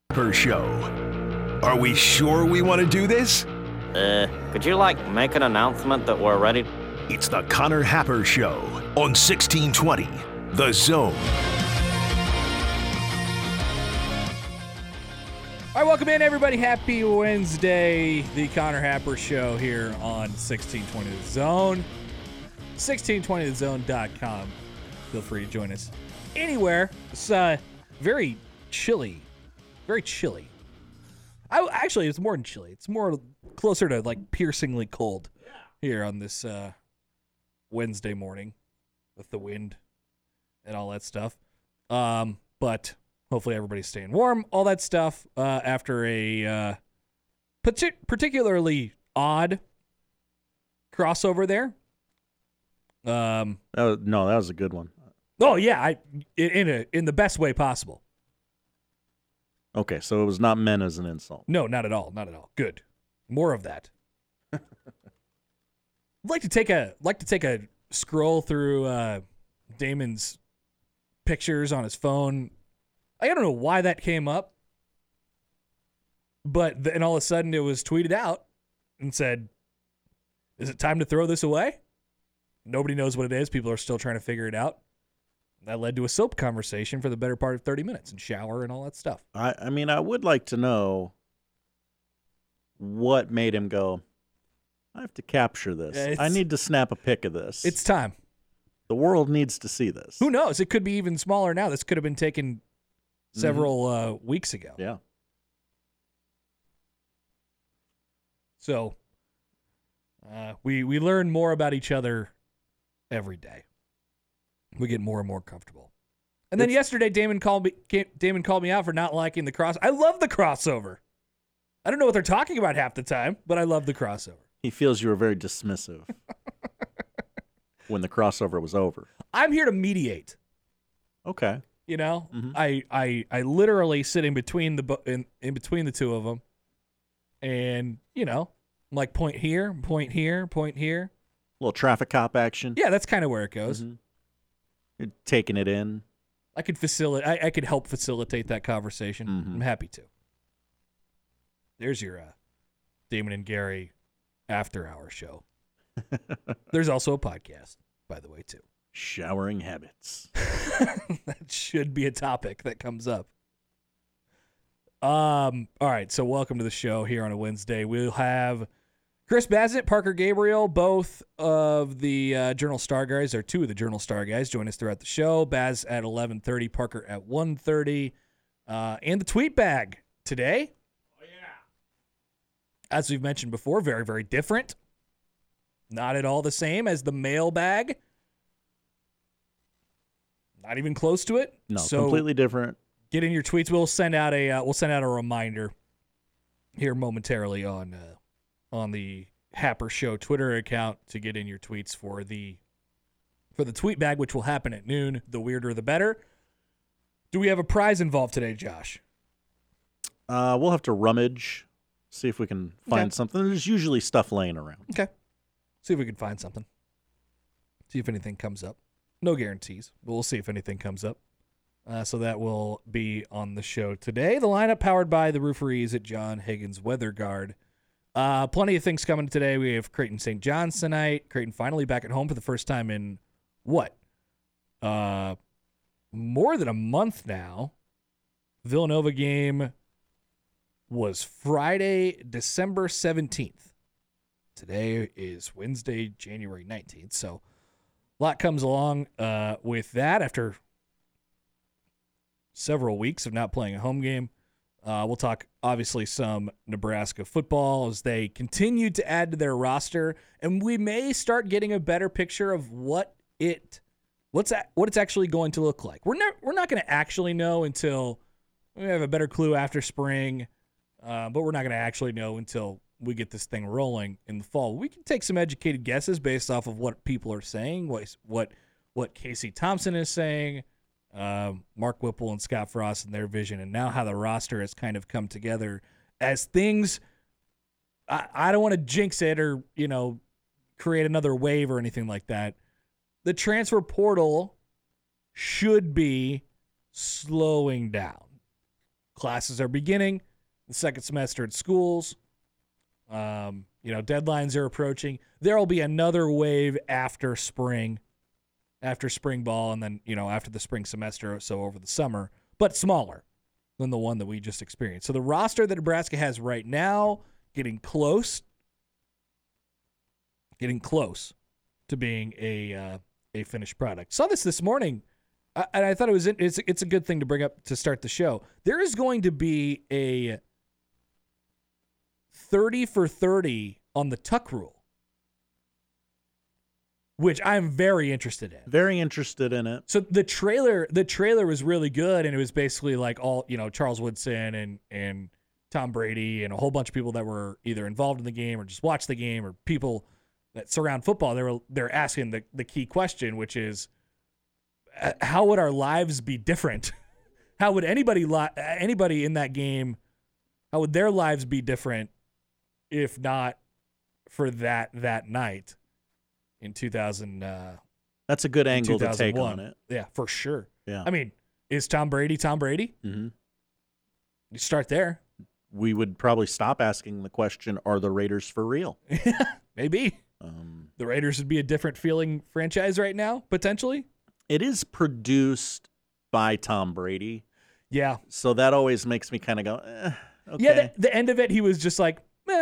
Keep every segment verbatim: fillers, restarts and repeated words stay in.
Per show. Are we sure we want to do this? Uh, could you, like, make an announcement that we're ready? It's the Connor Happer Show on sixteen twenty, The Zone. All right, welcome in, everybody. Happy Wednesday. The Connor Happer Show here on sixteen twenty The Zone. sixteen twenty the zone dot com. Feel free to join us anywhere. It's uh, very chilly. Very chilly. I, actually, it's more than chilly. It's more closer to, like, piercingly cold here on this uh, Wednesday morning with the wind and all that stuff. Um, but hopefully everybody's staying warm, all that stuff, uh, after a uh, partic- particularly odd crossover there. Um, that was, no, that was a good one. Oh yeah, I in a in the best way possible. Okay, so it was not meant as an insult. No, not at all, not at all. Good, more of that. I'd like to take a like to take a scroll through uh, Damon's pictures on his phone. I don't know why that came up, but then all of a sudden it was tweeted out and said, "Is it time to throw this away?" Nobody knows what it is. People are still trying to figure it out. That led to a soap conversation for the better part of thirty minutes and shower and all that stuff. I, I mean, I would like to know what made him go, I have to capture this. It's, I need to snap a pic of this. It's time. The world needs to see this. Who knows? It could be even smaller now. This could have been taken several mm-hmm. uh, weeks ago. Yeah. So uh, we we learn more about each other every day. We get more and more comfortable. And then it's, yesterday, Damon called me. Damon called me out for not liking the cross. I love the crossover. I don't know what they're talking about half the time, but I love the crossover. He feels you were very dismissive when the crossover was over. I'm here to mediate. Okay. You know, mm-hmm. I, I I literally sit in between the in, in between the two of them, and you know, I'm like point here, point here, point here. A little traffic cop action. Yeah, that's kind of where it goes. Mm-hmm. You're taking it in. I could facilitate. I, I could help facilitate that conversation. Mm-hmm. I'm happy to. There's your uh, Damon and Gary after hour show. There's also a podcast, by the way, too. Showering habits. That should be a topic that comes up. Um. All right, so welcome to the show here on a Wednesday. We'll have Chris Bassett, Parker Gabriel, both of the uh, Journal Star guys, or two of the Journal Star guys, join us throughout the show. Baz at eleven thirty, Parker at one thirty. Uh, and the tweet bag today. Oh, yeah. As we've mentioned before, very, very different. Not at all the same as the mailbag. Not even close to it. No, so completely different. Get in your tweets. We'll send out a uh, we'll send out a reminder here momentarily on uh, on the Happer Show Twitter account to get in your tweets for the for the tweet bag, which will happen at noon. The weirder, the better. Do we have a prize involved today, Josh? Uh, we'll have to rummage, see if we can find okay. something. There's usually stuff laying around. Okay. See if we can find something. See if anything comes up. No guarantees, but we'll see if anything comes up. Uh, so that will be on the show today. The lineup powered by the Rooferees at John Higgins Weather Guard. Uh, plenty of things coming today. We have Creighton Saint John's tonight. Creighton finally back at home for the first time in what? Uh, more than a month now. Villanova game was Friday, December seventeenth. Today is Wednesday, January nineteenth. So a lot comes along uh, with that after several weeks of not playing a home game. Uh, we'll talk, obviously, some Nebraska football as they continue to add to their roster, and we may start getting a better picture of what it, what's a, what it's actually going to look like. We're not we're not going to actually know until we have a better clue after spring, uh, but we're not going to actually know until we get this thing rolling in the fall. We can take some educated guesses based off of what people are saying, what what what Casey Thompson is saying. Uh, Mark Whipple and Scott Frost and their vision, and now how the roster has kind of come together as things. I, I don't want to jinx it or, you know, create another wave or anything like that. The transfer portal should be slowing down. classes are beginning, the second semester at schools. Um, you know, deadlines are approaching. There will be another wave after spring, after spring ball, and then, you know, after the spring semester, so over the summer, but smaller than the one that we just experienced. So the roster that Nebraska has right now, getting close, getting close to being a uh, a finished product. Saw this this morning, uh, and I thought it was it's it's a good thing to bring up to start the show. There is going to be a thirty for thirty on the tuck rule, which I'm very interested in. Very interested in it. So the trailer, the trailer was really good, and it was basically like all, you know, Charles Woodson and and Tom Brady and a whole bunch of people that were either involved in the game or just watched the game, or people that surround football. They were they're asking the the key question, which is, uh, how would our lives be different? How would anybody li- anybody in that game, how would their lives be different if not for that that night in two thousand? Uh, That's a good angle to take on it. Yeah, for sure. Yeah. I mean, is Tom Brady Tom Brady? Mm-hmm. You start there. We would probably stop asking the question, are the Raiders for real? Maybe. Um, the Raiders would be a different feeling franchise right now, potentially. it is produced by Tom Brady. Yeah. So that always makes me kind of go, eh, okay. Yeah, the, the end of it, he was just like, meh.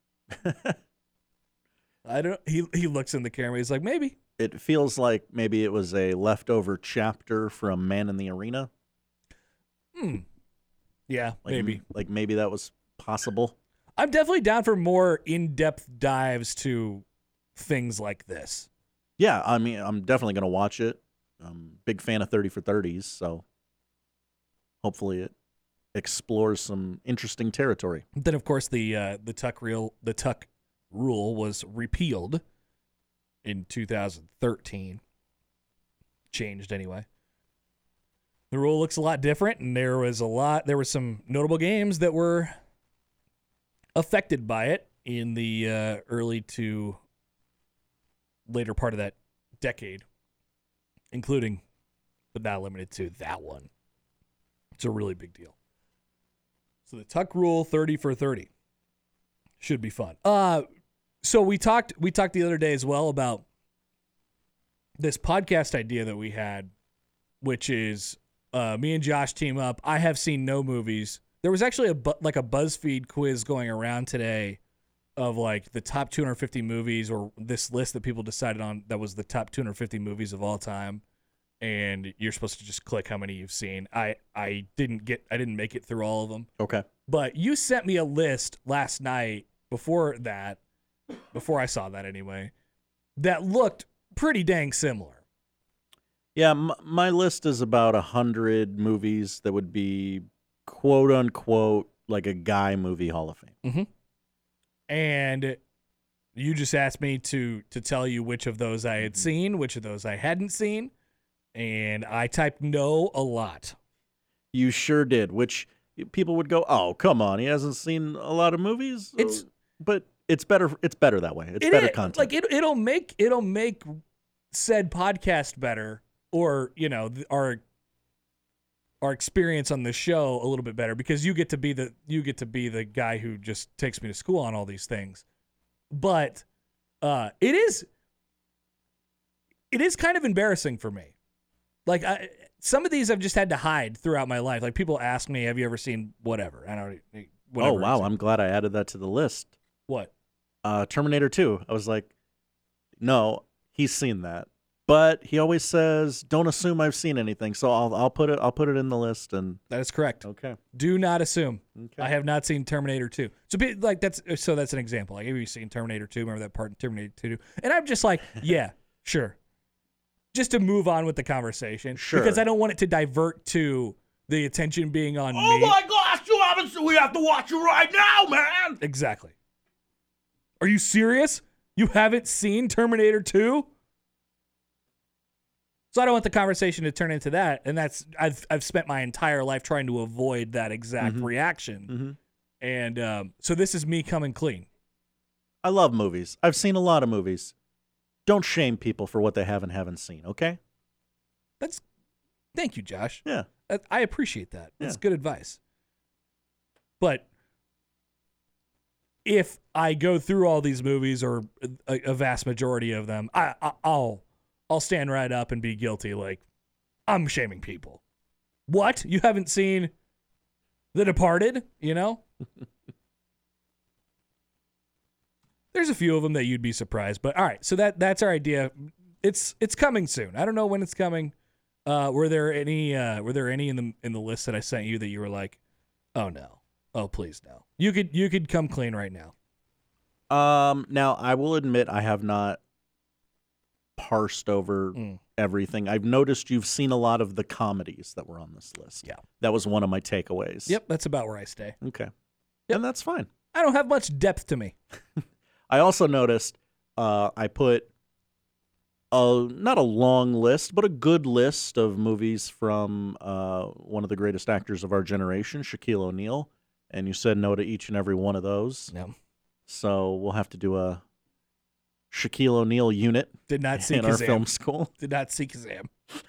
I don't. He he looks in the camera. He's like, maybe. It feels like maybe it was a leftover chapter from Man in the Arena. Hmm. Yeah, Like, maybe. Like maybe that was possible. I'm definitely down for more in-depth dives to things like this. Yeah, I mean, I'm definitely going to watch it. I'm a big fan of thirty for thirties, so hopefully it explores some interesting territory. Then, of course, the uh, the tuck rule the tuck rule was repealed in two thousand thirteen. Changed anyway. The rule looks a lot different, and there was a lot. There were some notable games that were affected by it in the uh, early to later part of that decade, including, but not limited to, that one. It's a really big deal. So the tuck rule, thirty for thirty, should be fun. Uh, so we talked we talked the other day as well about this podcast idea that we had, which is uh, me and Josh team up. I have seen no movies. There was actually a bu- like a BuzzFeed quiz going around today of like the top two hundred fifty movies, or this list that people decided on that was the top two hundred fifty movies of all time. And you're supposed to just click how many you've seen. I, I didn't get I didn't make it through all of them. Okay. But you sent me a list last night before that, before I saw that anyway, that looked pretty dang similar. Yeah, m- my list is about a hundred movies that would be quote unquote like a guy movie Hall of Fame. Mm-hmm. And you just asked me to to tell you which of those I had seen, which of those I hadn't seen, and I typed no a lot. You sure did, which people would go, "Oh, come on, he hasn't seen a lot of movies." It's but it's better. It's better that way. It's it better is, content. Like it, it'll make it'll make said podcast better, or you know, th- our our experience on the show a little bit better, because you get to be the you get to be the guy who just takes me to school on all these things. But uh, it is it is kind of embarrassing for me. Like I, some of these I've just had to hide throughout my life. Like people ask me, "Have you ever seen whatever?" I don't. Oh wow, I'm glad I added that to the list. What? Uh, Terminator two. I was like, no, he's seen that, but he always says, "Don't assume I've seen anything." So I'll I'll put it I'll put it in the list. And That is correct. okay, Do not assume. okay. I have not seen Terminator two. So be, like that's so that's an example. Like, have you seen Terminator two? Remember that part in Terminator two? And I'm just like, yeah, sure. Just to move on with the conversation. Sure. Because I don't want it to divert to the attention being on Oh me. my gosh, you haven't seen, we have to watch it right now, man. Exactly. Are you serious? You haven't seen Terminator two? So I don't want the conversation to turn into that, and that's I've I've spent my entire life trying to avoid that exact Mhm. reaction. Mm-hmm. And um, so this is me coming clean. I love movies. I've seen a lot of movies. Don't shame people for what they haven't haven't seen. Okay. That's thank you, Josh. Yeah. I, I appreciate that. That's Yeah. good advice. But if I go through all these movies, or a, a vast majority of them, I, I, I'll I'll stand right up and be guilty. Like, I'm shaming people. What? You haven't seen The Departed? You know? There's a few of them that you'd be surprised, but all right. So that that's our idea. It's it's coming soon. I don't know when it's coming. Uh, were there any uh, were there any in the in the list that I sent you that you were like, oh no, oh please no? You could you could come clean right now. Um. Now I will admit I have not parsed over Mm. everything. I've noticed you've seen a lot of the comedies that were on this list. Yeah. That was one of my takeaways. Yep, that's about where I stay. Okay. Yep. And that's fine. I don't have much depth to me. I also noticed uh, I put a not a long list, but a good list of movies from uh, one of the greatest actors of our generation, Shaquille O'Neal, and you said no to each and every one of those. No, So we'll have to do a Shaquille O'Neal unit did not see in our Kazam. film school. Did not see Kazam.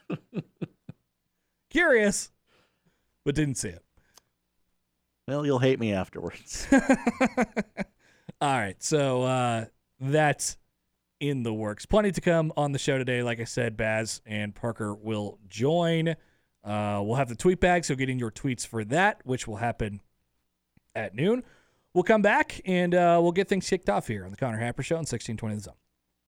Curious, but didn't see it. Well, you'll hate me afterwards. All right, so uh, that's in the works. Plenty to come on the show today. Like I said, Baz and Parker will join. Uh, we'll have the tweet bag, so get in your tweets for that, which will happen at noon. We'll come back, and uh, we'll get things kicked off here on the Connor Happer Show on sixteen twenty The Zone.